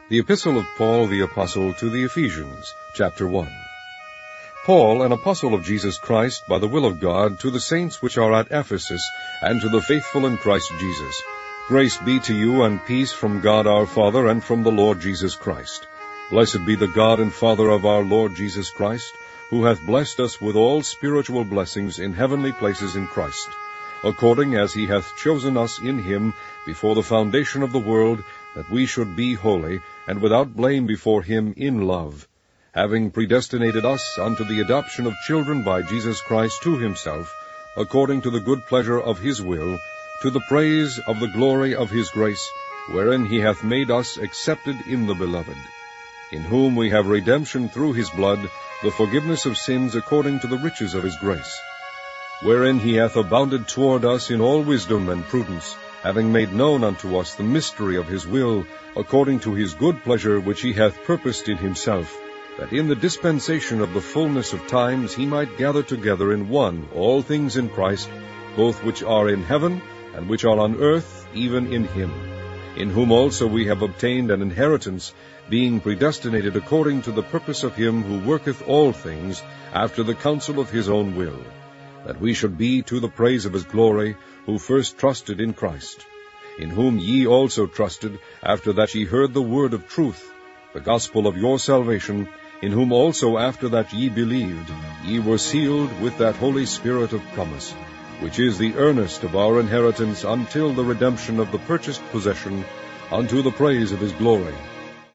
The Epistle of Paul the Apostle to the Ephesians, chapter 1. Paul, an apostle of Jesus Christ, by the will of God, to the saints which are at Ephesus, and to the faithful in Christ Jesus. Grace be to you and peace from God our Father and from the Lord Jesus Christ. Blessed be the God and Father of our Lord Jesus Christ, who hath blessed us with all spiritual blessings in heavenly places in Christ, according as he hath chosen us in him before the foundation of the world, that we should be holy and without blame before him in love, having predestinated us unto the adoption of children by Jesus Christ to himself, according to the good pleasure of his will, to the praise of the glory of his grace, wherein he hath made us accepted in the Beloved, in whom we have redemption through his blood, the forgiveness of sins according to the riches of his grace, wherein he hath abounded toward us in all wisdom and prudence, having made known unto us the mystery of his will, according to his good pleasure which he hath purposed in himself, that in the dispensation of the fullness of times he might gather together in one all things in Christ, both which are in heaven and which are on earth, even in him, in whom also we have obtained an inheritance, being predestinated according to the purpose of him who worketh all things after the counsel of his own will, that we should be to the praise of his glory, who first trusted in Christ, in whom ye also trusted, after that ye heard the word of truth, the gospel of your salvation, in whom also after that ye believed, ye were sealed with that Holy Spirit of promise, which is the earnest of our inheritance until the redemption of the purchased possession, unto the praise of his glory.